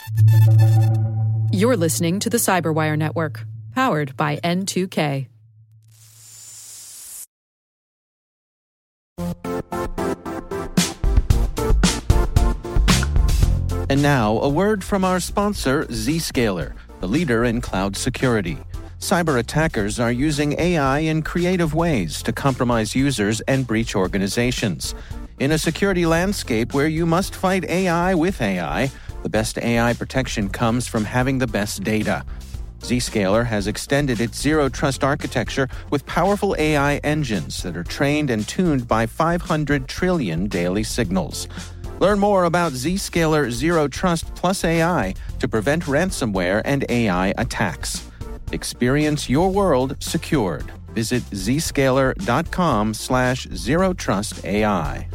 You're listening to the Cyberwire Network, powered by N2K. And now, a word from our sponsor, Zscaler, the leader in cloud security. Cyber attackers are using AI in creative ways to compromise users and breach organizations. In a security landscape where you must fight AI with AI, the best AI protection comes from having the best data. Zscaler has extended its zero-trust architecture with powerful AI engines that are trained and tuned by 500 trillion daily signals. Learn more about Zscaler Zero Trust Plus AI to prevent ransomware and AI attacks. Experience your world secured. Visit zscaler.com/zerotrustai.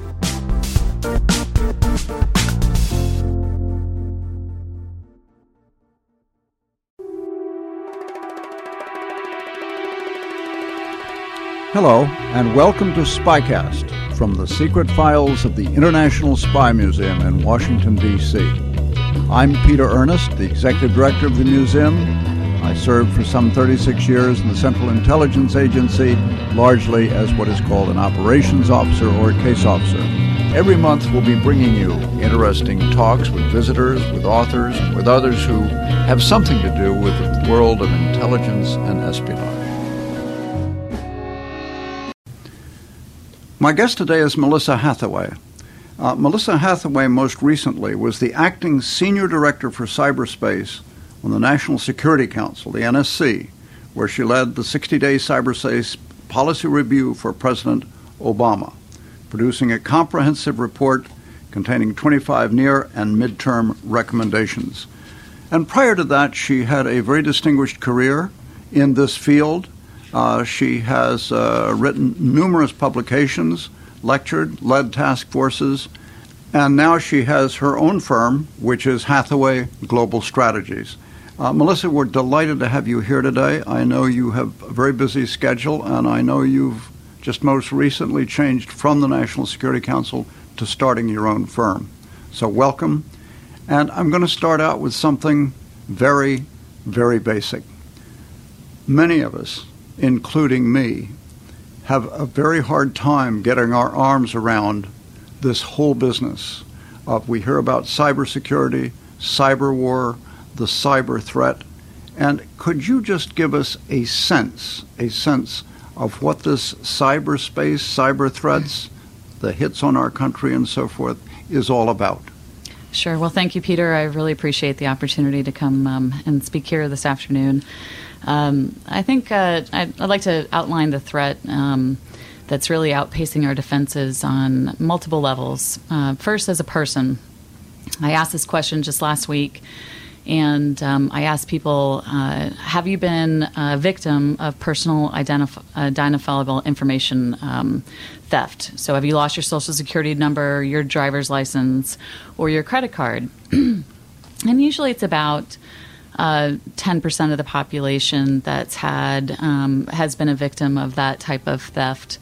Hello, and welcome to Spycast from the secret files of the International Spy Museum in Washington, D.C. I'm Peter Ernest, the Executive Director of the museum. I served for some 36 years in the Central Intelligence Agency, largely as what is called an operations officer or case officer. Every month we'll be bringing you interesting talks with visitors, with authors, with others who have something to do with the world of intelligence and espionage. My guest today is Melissa Hathaway. Melissa Hathaway most recently was the acting Senior Director for Cyberspace on the National Security Council, the NSC, where she led the 60-day cyberspace policy review for President Obama, producing a comprehensive report containing 25 near and midterm recommendations. And prior to that, she had a very distinguished career in this field. She has written numerous publications, lectured, led task forces, and now she has her own firm, which is Hathaway Global Strategies. Melissa, we're delighted to have you here today. I know you have a very busy schedule, and I know you've just most recently changed from the National Security Council to starting your own firm. So welcome. And I'm going to start out with something very, very basic. Many of us, including me, have a very hard time getting our arms around this whole business of, we hear about cybersecurity, cyber war, the cyber threat. And could you just give us a sense of what this cyberspace, cyber threats, the hits on our country and so forth is all about? Sure. Well, thank you, Peter. I really appreciate the opportunity to come and speak here this afternoon. I think I'd like to outline the threat that's really outpacing our defenses on multiple levels. First, as a person, I asked this question just last week, and I asked people, have you been a victim of personal identifiable information theft? So have you lost your social security number, your driver's license, or your credit card? And usually it's about 10% of the population that's had has been a victim of that type of theft.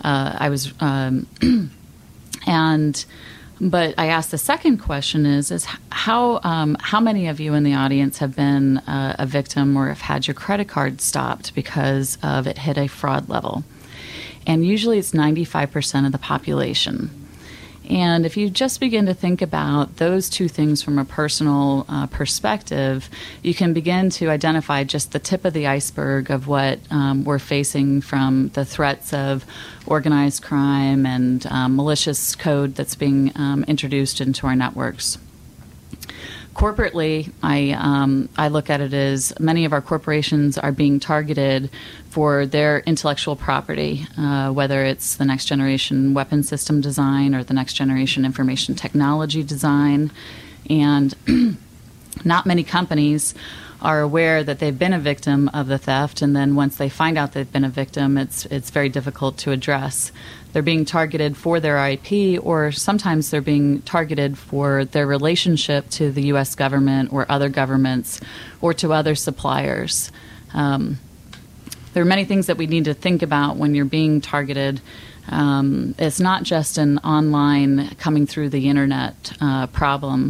But I asked the second question is how many of you in the audience have been a victim or have had your credit card stopped because of it hit a fraud level? And usually it's 95% of the population. And if you just begin to think about those two things from a personal perspective, you can begin to identify just the tip of the iceberg of what we're facing from the threats of organized crime and malicious code that's being introduced into our networks. Corporately, I look at it as many of our corporations are being targeted for their intellectual property, whether it's the next generation weapon system design or the next generation information technology design. And not many companies are aware that they've been a victim of the theft, and then once they find out they've been a victim, it's very difficult to address. They're being targeted for their IP, or sometimes they're being targeted for their relationship to the U.S. government or other governments or to other suppliers. There are many things that we need to think about when you're being targeted. It's not just an online coming through the internet problem.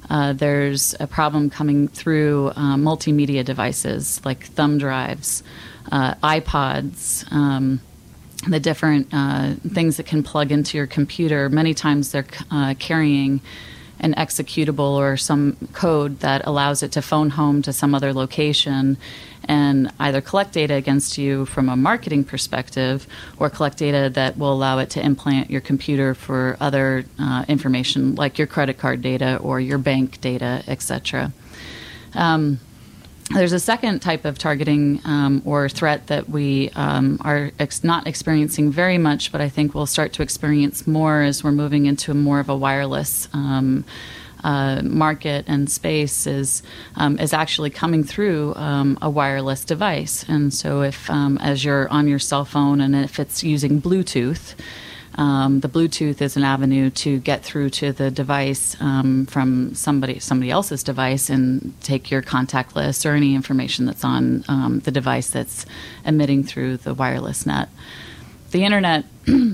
There's a problem coming through multimedia devices like thumb drives, iPods, the different things that can plug into your computer. Many times they're carrying an executable or some code that allows it to phone home to some other location and either collect data against you from a marketing perspective or collect data that will allow it to implant your computer for other information like your credit card data or your bank data, etc. There's a second type of targeting or threat that we are not experiencing very much, but I think we'll start to experience more as we're moving into more of a wireless market and space is actually coming through a wireless device. And so if as you're on your cell phone and if it's using Bluetooth, the Bluetooth is an avenue to get through to the device from somebody else's device and take your contact list or any information that's on the device that's emitting through the wireless net. The internet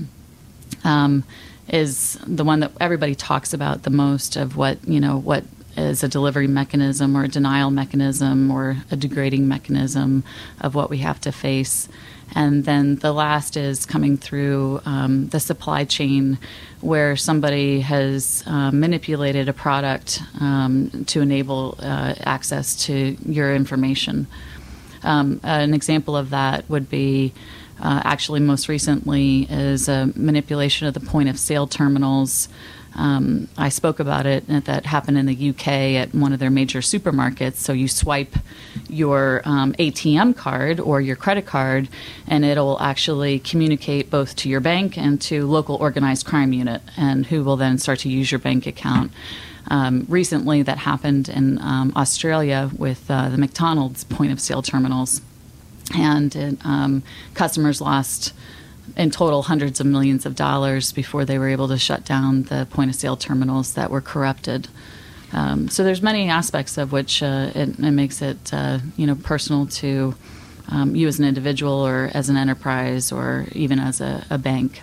is the one that everybody talks about the most of what is a delivery mechanism or a denial mechanism or a degrading mechanism of what we have to face. And then the last is coming through the supply chain where somebody has manipulated a product to enable access to your information. An example of that would be actually most recently is a manipulation of the point-of-sale terminals. I spoke about it, that happened in the UK at one of their major supermarkets. So you swipe your ATM card or your credit card, and it'll actually communicate both to your bank and to local organized crime unit, and who will then start to use your bank account. Recently, that happened in Australia with the McDonald's point-of-sale terminals, and customers lost in total hundreds of millions of dollars before they were able to shut down the point-of-sale terminals that were corrupted. So there's many aspects of which it makes it personal to you as an individual or as an enterprise or even as a bank.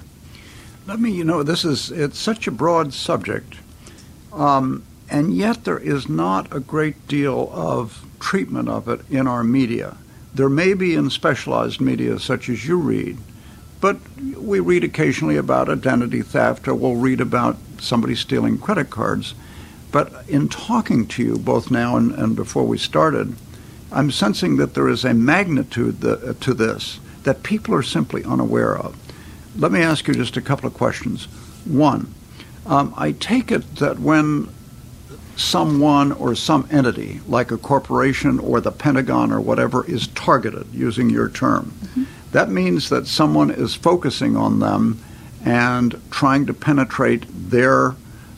It's such a broad subject, and yet there is not a great deal of treatment of it in our media. There may be in specialized media such as you read, but we read occasionally about identity theft or we'll read about somebody stealing credit cards. But in talking to you both now and before we started, I'm sensing that there is a magnitude to this that people are simply unaware of. Let me ask you just a couple of questions. One, I take it that when someone or some entity, like a corporation or the Pentagon or whatever, is targeted, using your term, that means that someone is focusing on them and trying to penetrate their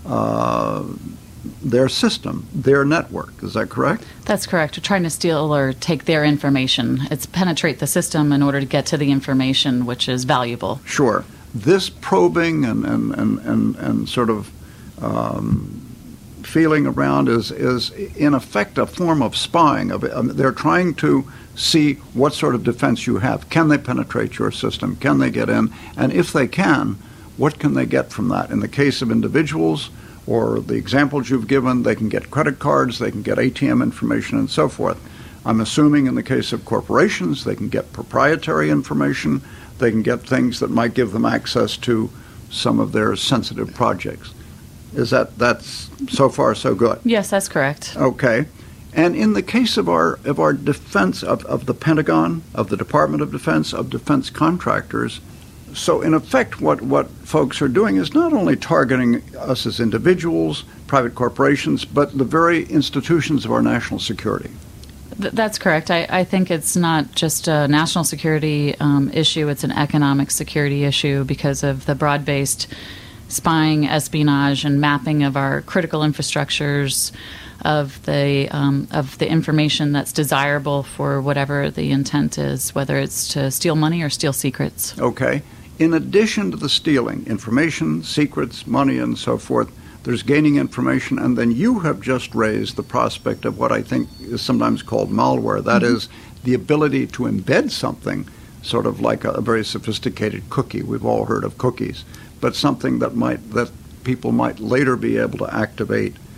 system, their network. Is that correct? That's correct. We're trying to steal or take their information. It's penetrate the system in order to get to the information which is valuable. Sure. This probing and sort of feeling around is in effect a form of spying. They're trying to see what sort of defense you have. Can they penetrate your system? Can they get in? And if they can, what can they get from that? In the case of individuals, or the examples you've given, they can get credit cards, they can get ATM information, and so forth. I'm assuming in the case of corporations, they can get proprietary information, they can get things that might give them access to some of their sensitive projects. That's so far so good? Yes, that's correct. Okay. And in the case of our defense, of the Pentagon, of the Department of Defense, of defense contractors, so in effect what folks are doing is not only targeting us as individuals, private corporations, but the very institutions of our national security. That's correct. I think it's not just a national security issue, it's an economic security issue because of the broad-based spying, espionage, and mapping of our critical infrastructures, of the information that's desirable for whatever the intent is, whether it's to steal money or steal secrets. Okay. In addition to the stealing, information, secrets, money, and so forth, there's gaining information, and then you have just raised the prospect of what I think is sometimes called malware. That is the ability to embed something, sort of like a very sophisticated cookie. We've all heard of cookies, but something that people might later be able to activate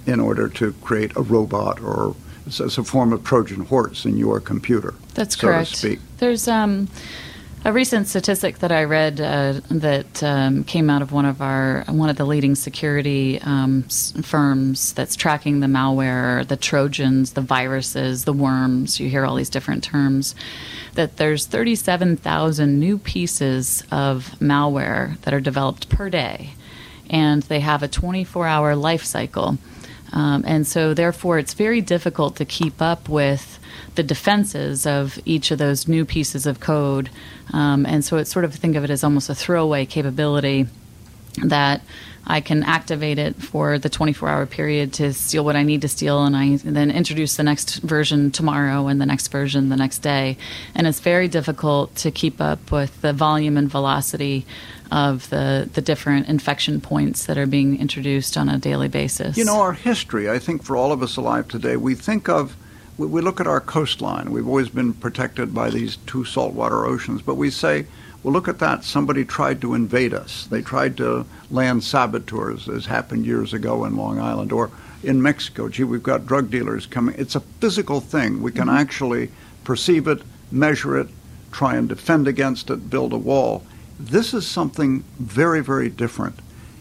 in order to create a robot or as a form of Trojan horse in your computer. That's so correct. To speak. There's a recent statistic that I read that came out of one of the leading security firms that's tracking the malware, the Trojans, the viruses, the worms. You hear all these different terms. That there's 37,000 new pieces of malware that are developed per day, and they have a 24-hour life cycle. And so, therefore, it's very difficult to keep up with the defenses of each of those new pieces of code. And so it's sort of think of it as almost a throwaway capability that I can activate it for the 24-hour period to steal what I need to steal, and I then introduce the next version tomorrow and the next version the next day. And it's very difficult to keep up with the volume and velocity of the different infection points that are being introduced on a daily basis. You know, our history, I think for all of us alive today, we look at our coastline. We've always been protected by these two saltwater oceans, but we say, well, look at that. Somebody tried to invade us. They tried to land saboteurs, as happened years ago in Long Island, or in Mexico. Gee, we've got drug dealers coming. It's a physical thing. We can actually perceive it, measure it, try and defend against it, build a wall. This is something very, very different.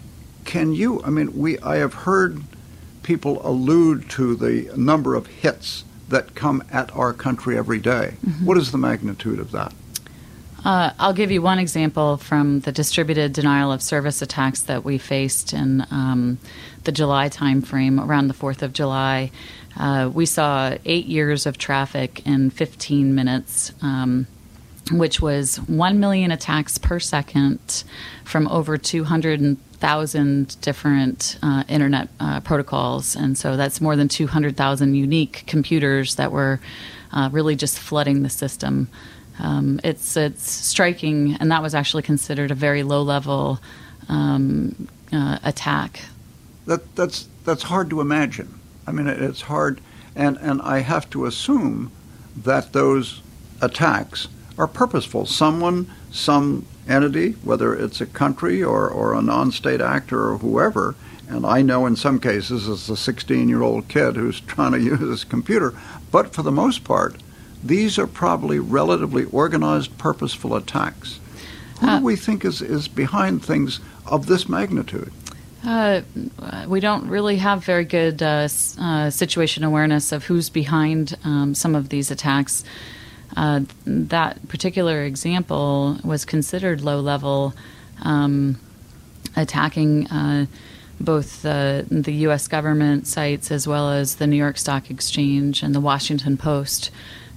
I have heard people allude to the number of hits that come at our country every day. Mm-hmm. What is the magnitude of that? I'll give you one example from the distributed denial of service attacks that we faced in the July timeframe, around the 4th of July. We saw 8 years of traffic in 15 minutes, which was 1 million attacks per second from over 200,000 different internet protocols. And so that's more than 200,000 unique computers that were really just flooding the system. It's striking, and that was actually considered a very low-level attack. That's hard to imagine. I mean, it's hard, and I have to assume that those attacks are purposeful. Some entity, whether it's a country or a non-state actor or whoever, and I know in some cases it's a 16-year-old kid who's trying to use his computer, but for the most part, these are probably relatively organized, purposeful attacks. Who do we think is behind things of this magnitude? We don't really have very good situation awareness of who's behind some of these attacks. That particular example was considered low-level, attacking both the U.S. government sites as well as the New York Stock Exchange and the Washington Post.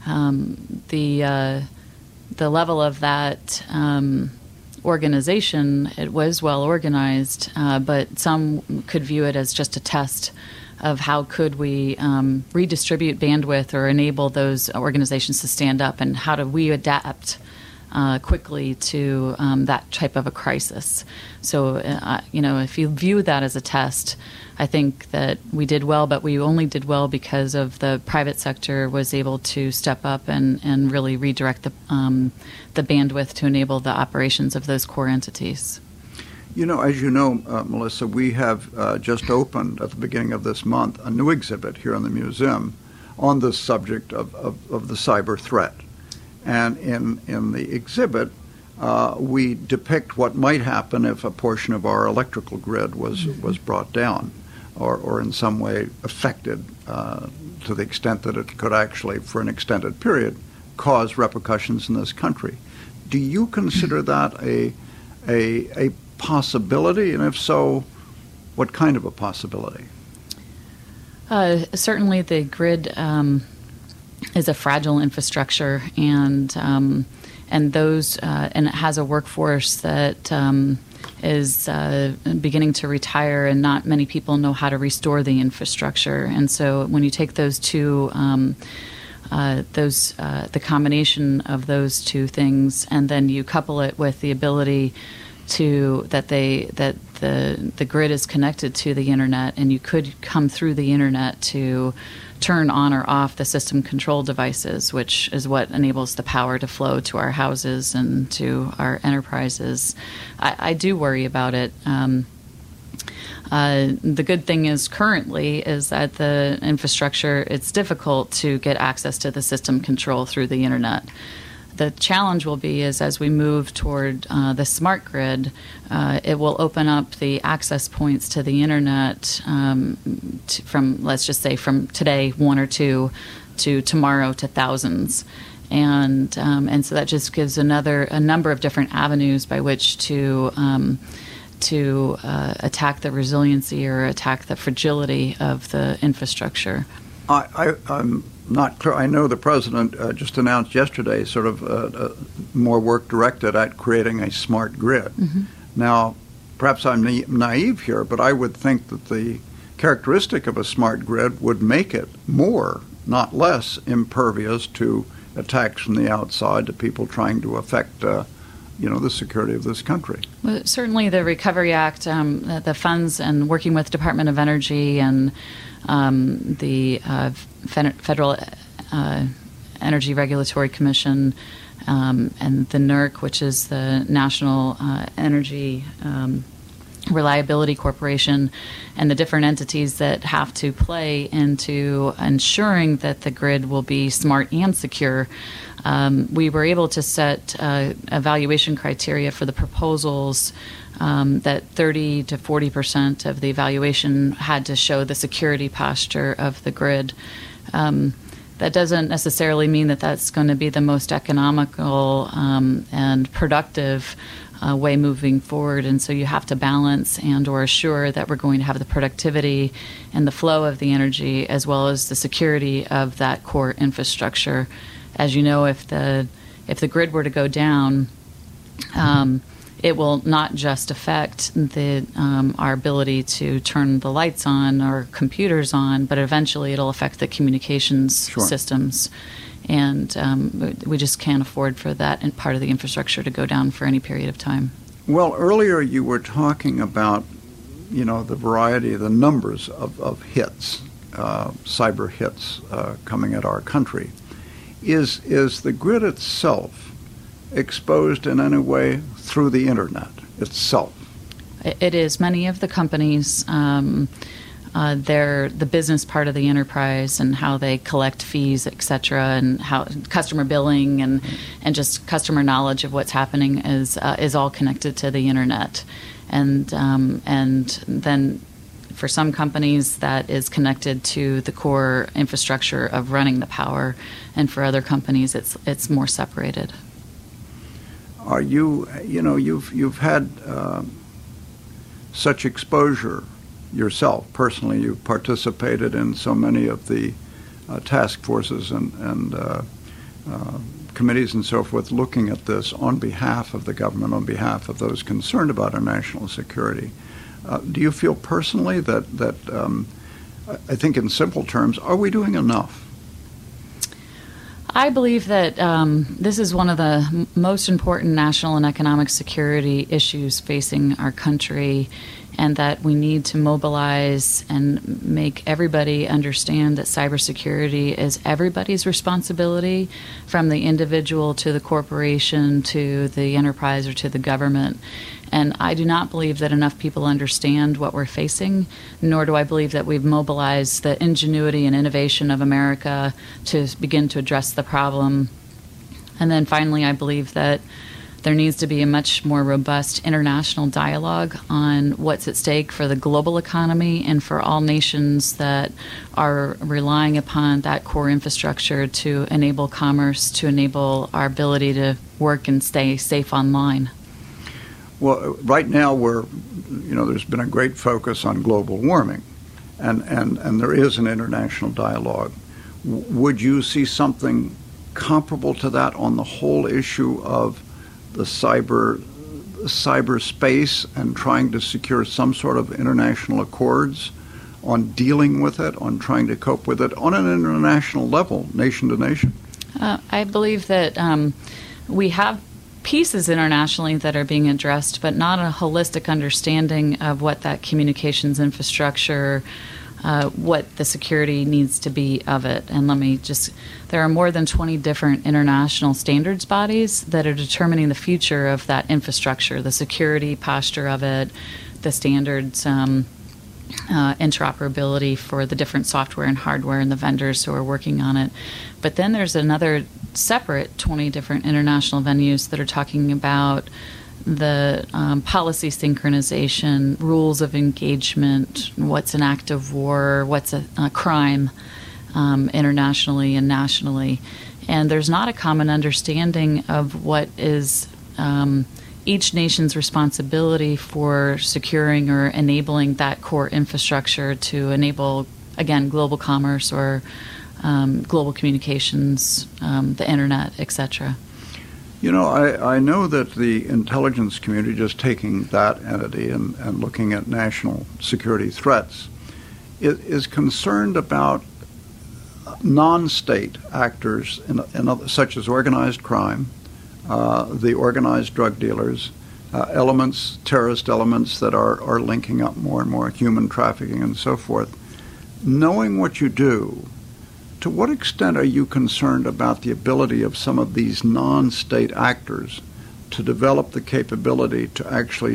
The level of that organization, it was well organized, but some could view it as just a test of how could we redistribute bandwidth or enable those organizations to stand up, and how do we adapt quickly to that type of a crisis. So, if you view that as a test, I think that we did well, but we only did well because of the private sector was able to step up and really redirect the bandwidth to enable the operations of those core entities. You know, as you know, Melissa, we have just opened at the beginning of this month a new exhibit here in the museum on this subject of the cyber threat. And in the exhibit, we depict what might happen if a portion of our electrical grid was brought down or in some way affected to the extent that it could actually, for an extended period, cause repercussions in this country. Do you consider that a possibility? And if so, what kind of a possibility? Certainly the grid is a fragile infrastructure, and those and it has a workforce that is beginning to retire, and not many people know how to restore the infrastructure. And so when you take those two, the combination of those two things, and then you couple it with the ability that the grid is connected to the internet, and you could come through the internet to turn on or off the system control devices, which is what enables the power to flow to our houses and to our enterprises. I do worry about it. The good thing is currently is that the infrastructure, it's difficult to get access to the system control through the internet. The challenge will be is as we move toward the smart grid, it will open up the access points to the internet from, let's just say, from today, 1 or 2, to tomorrow to thousands. And so that just gives a number of different avenues by which to attack the resiliency or attack the fragility of the infrastructure. I'm not clear. I know the president just announced yesterday sort of more work directed at creating a smart grid. Mm-hmm. Now, perhaps I'm naive here, but I would think that the characteristic of a smart grid would make it more, not less, impervious to attacks from the outside, to people trying to affect the security of this country. Well, certainly the Recovery Act, the funds, and working with Department of Energy and the Federal Energy Regulatory Commission and the NERC, which is the National Energy Reliability Corporation, and the different entities that have to play into ensuring that the grid will be smart and secure. We were able to set evaluation criteria for the proposals that 30 to 40% of the evaluation had to show the security posture of the grid. That doesn't necessarily mean that that's going to be the most economical and productive way moving forward, and so you have to balance and or assure that we're going to have the productivity and the flow of the energy as well as the security of that core infrastructure. As you know, if the grid were to go down, it will not just affect our ability to turn the lights on or computers on, but eventually it'll affect the communications systems. And we just can't afford for that part of the infrastructure to go down for any period of time. Well, earlier you were talking about, the variety, the numbers of hits, cyber hits coming at our country. Is the grid itself exposed in any way through the internet itself? It is. Many of the companies, they're the business part of the enterprise and how they collect fees, et cetera, and how customer billing and just customer knowledge of what's happening is all connected to the internet. And then for some companies that is connected to the core infrastructure of running the power, and for other companies it's more separated. Are you've had such exposure yourself personally? You've participated in so many of the task forces and committees and so forth looking at this on behalf of the government, on behalf of those concerned about our national security. Do you feel personally that I think in simple terms, are we doing enough? I believe that this is one of the most important national and economic security issues facing our country, and that we need to mobilize and make everybody understand that cybersecurity is everybody's responsibility, from the individual to the corporation to the enterprise or to the government. And I do not believe that enough people understand what we're facing, nor do I believe that we've mobilized the ingenuity and innovation of America to begin to address the problem. And then finally, I believe that there needs to be a much more robust international dialogue on what's at stake for the global economy and for all nations that are relying upon that core infrastructure to enable commerce, to enable our ability to work and stay safe online. Well, right now there's been a great focus on global warming, and there is an international dialogue. Would you see something comparable to that on the whole issue of the cyberspace and trying to secure some sort of international accords on dealing with it, on trying to cope with it on an international level, nation to nation? I believe that we have pieces internationally that are being addressed, but not a holistic understanding of what that communications infrastructure, what the security needs to be of it. And there are more than 20 different international standards bodies that are determining the future of that infrastructure, the security posture of it, the standards interoperability for the different software and hardware and the vendors who are working on it. But then there's another separate 20 different international venues that are talking about the policy synchronization, rules of engagement, what's an act of war, what's a crime internationally and nationally. And there's not a common understanding of what is each nation's responsibility for securing or enabling that core infrastructure to enable, again, global commerce or global communications, the internet, etc. You know, I know that the intelligence community, just taking that entity and looking at national security threats, is concerned about non-state actors such as organized crime, the organized drug dealers, terrorist elements that are linking up more and more, human trafficking and so forth. Knowing what you do, to what extent are you concerned about the ability of some of these non-state actors to develop the capability to actually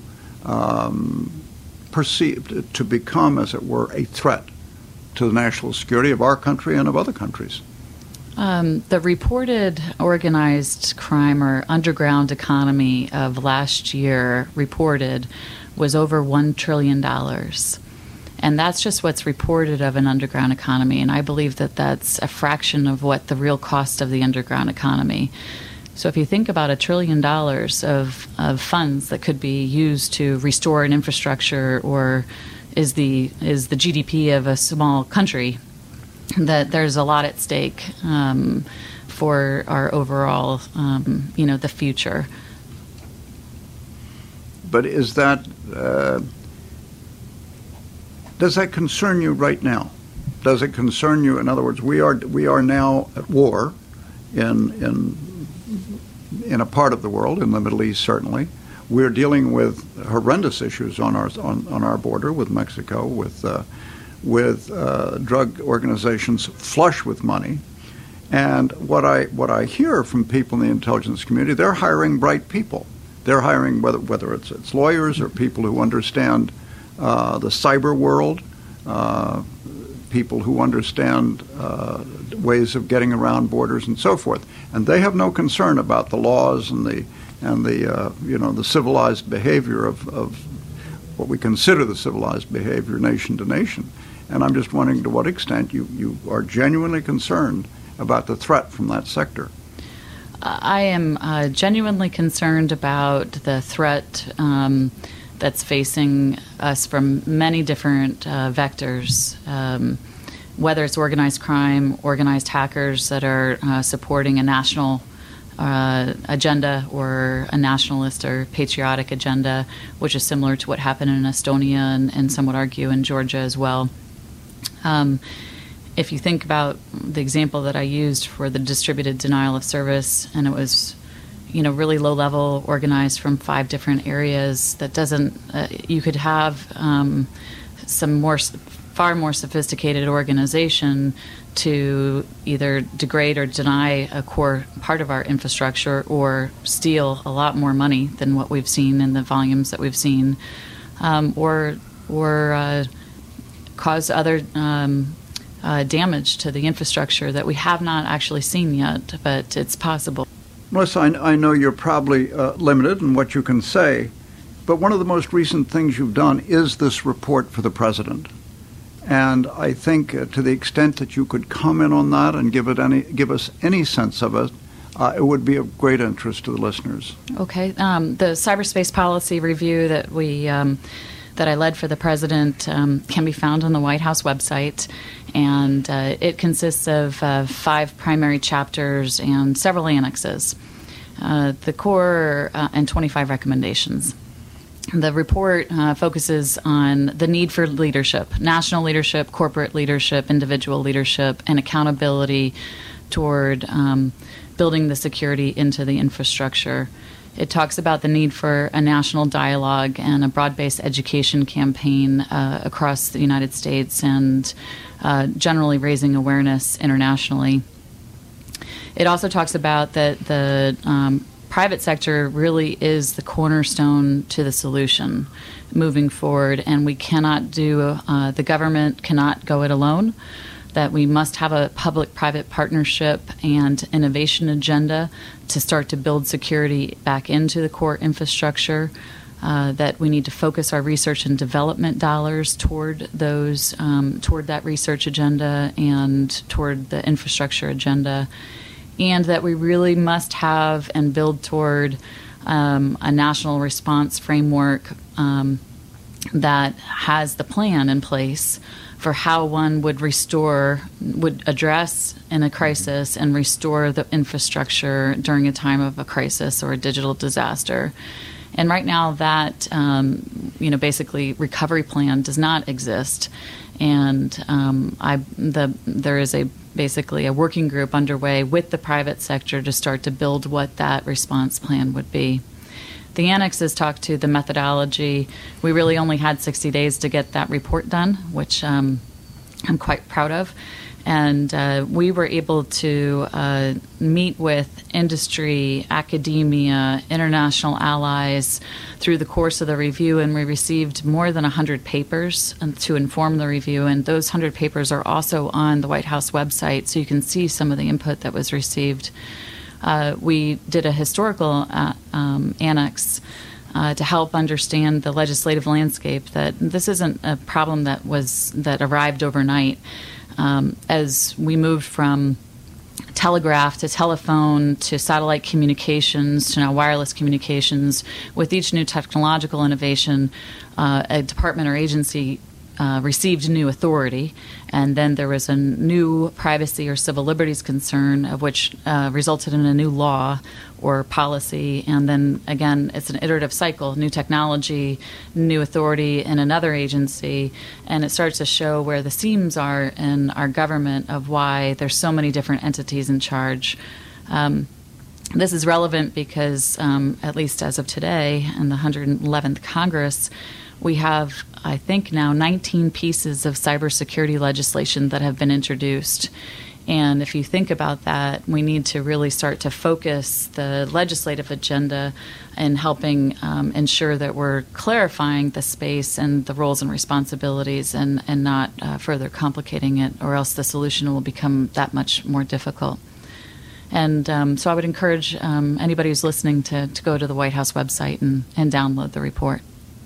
to become, as it were, a threat to the national security of our country and of other countries? The reported organized crime or underground economy of last year reported was over $1 trillion. And that's just what's reported of an underground economy. And I believe that that's a fraction of what the real cost of the underground economy. So if you think about $1 trillion of funds that could be used to restore an infrastructure or is the GDP of a small country, that there's a lot at stake for our overall, the future. But is that does that concern you right now? Does it concern you? In other words, we are now at war in a part of the world, in the Middle East certainly. We're dealing with horrendous issues on our border with Mexico, with drug organizations flush with money. And what I hear from people in the intelligence community, they're hiring bright people. They're hiring whether it's lawyers or people who understand the cyber world, people who understand ways of getting around borders and so forth. And they have no concern about the laws and the civilized behavior of what we consider the civilized behavior nation to nation. And I'm just wondering to what extent you are genuinely concerned about the threat from that sector. I am genuinely concerned about the threat that's facing us from many different vectors, whether it's organized crime, organized hackers that are supporting a national agenda or a nationalist or patriotic agenda, which is similar to what happened in Estonia and some would argue in Georgia as well. If you think about the example that I used for the distributed denial of service, and it was, really low level, organized from 5 different areas, that doesn't. You could have some far more sophisticated organization to either degrade or deny a core part of our infrastructure or steal a lot more money than what we've seen in the volumes that we've seen, or cause other damage to the infrastructure that we have not actually seen yet, but it's possible. Melissa, I know you're probably limited in what you can say, but one of the most recent things you've done is this report for the president. And I think to the extent that you could comment on that and give us any sense of it, it would be of great interest to the listeners. Okay. The cyberspace policy review that that I led for the president can be found on the White House website, and it consists of 5 primary chapters and several annexes. The core and 25 recommendations. The report focuses on the need for leadership, national leadership, corporate leadership, individual leadership, and accountability toward building the security into the infrastructure. It talks about the need for a national dialogue and a broad-based education campaign across the United States and generally raising awareness internationally. It also talks about that the private sector really is the cornerstone to the solution moving forward, and we cannot do, the government cannot go it alone, that we must have a public-private partnership and innovation agenda to start to build security back into the core infrastructure, that we need to focus our research and development dollars toward those, toward that research agenda and toward the infrastructure agenda, and that we really must have and build toward a national response framework that has the plan in place for how one would address in a crisis and restore the infrastructure during a time of a crisis or a digital disaster. And right now that, basically recovery plan does not exist. And there is basically a working group underway with the private sector to start to build what that response plan would be. The annexes talk to the methodology. We really only had 60 days to get that report done, which I'm quite proud of. And we were able to meet with industry, academia, international allies through the course of the review, and we received more than 100 papers to inform the review. And those 100 papers are also on the White House website, so you can see some of the input that was received. We did a historical annex to help understand the legislative landscape, that this isn't a problem that arrived overnight. As we moved from telegraph to telephone to satellite communications to now wireless communications, with each new technological innovation, a department or agency received new authority, and then there was a new privacy or civil liberties concern, of which resulted in a new law or policy, and then again it's an iterative cycle, new technology, new authority in another agency, and it starts to show where the seams are in our government of why there's so many different entities in charge. This is relevant because, at least as of today, in the 111th Congress, we have, I think now, 19 pieces of cybersecurity legislation that have been introduced. And if you think about that, we need to really start to focus the legislative agenda in helping ensure that we're clarifying the space and the roles and responsibilities and not further complicating it, or else the solution will become that much more difficult. And so I would encourage anybody who's listening to go to the White House website and download the report.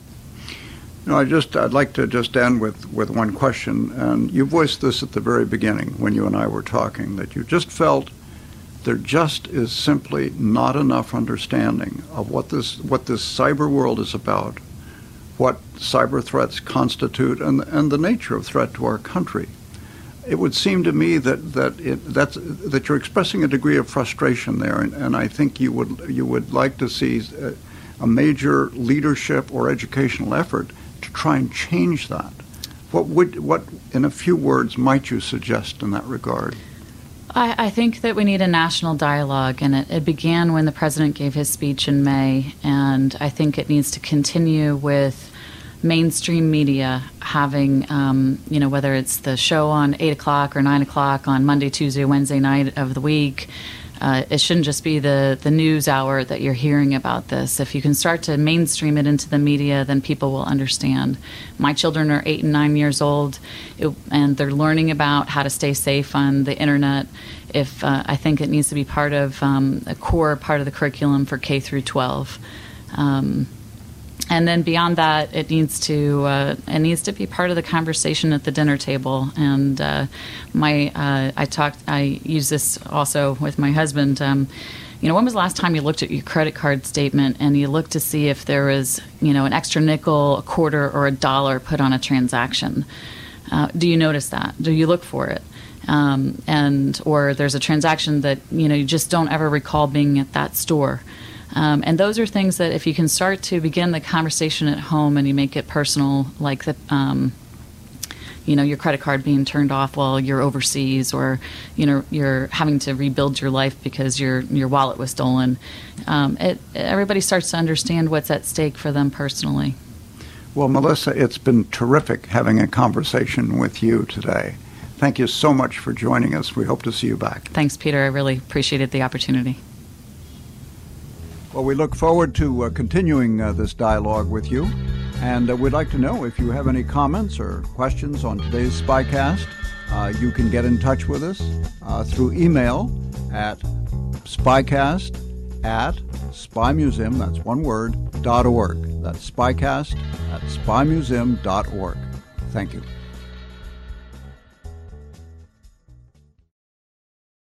I'd like to just end with one question, and you voiced this at the very beginning when you and I were talking, that you just felt there just is simply not enough understanding of what this cyber world is about, what cyber threats constitute, and the nature of threat to our country. It would seem to me that you're expressing a degree of frustration there, and I think you would like to see a major leadership or educational effort to try and change that. What in a few words might you suggest in that regard? I think that we need a national dialogue, and it began when the president gave his speech in May, and I think it needs to continue with mainstream media having, whether it's the show on 8 o'clock or 9 o'clock on Monday, Tuesday, Wednesday night of the week. It shouldn't just be the news hour that you're hearing about this. If you can start to mainstream it into the media, then people will understand. My children are 8 and 9 years old, and they're learning about how to stay safe on the internet. I think it needs to be part of a core part of the curriculum for K through 12. And then beyond that, it needs to be part of the conversation at the dinner table. And I use this also with my husband. When was the last time you looked at your credit card statement and you looked to see if there was, an extra nickel, a quarter, or a dollar put on a transaction? Do you notice that? Do you look for it? Or there's a transaction that you just don't ever recall being at that store. And those are things that if you can start to begin the conversation at home and you make it personal, like your credit card being turned off while you're overseas, or you're having to rebuild your life because your wallet was stolen. Everybody starts to understand what's at stake for them personally. Well, Melissa, it's been terrific having a conversation with you today. Thank you so much for joining us. We hope to see you back. Thanks, Peter. I really appreciated the opportunity. Well, we look forward to continuing this dialogue with you. And we'd like to know if you have any comments or questions on today's Spycast. You can get in touch with us through email at spycast@spymuseum, that's one word, .org. That's spycast@spymuseum.org. Thank you.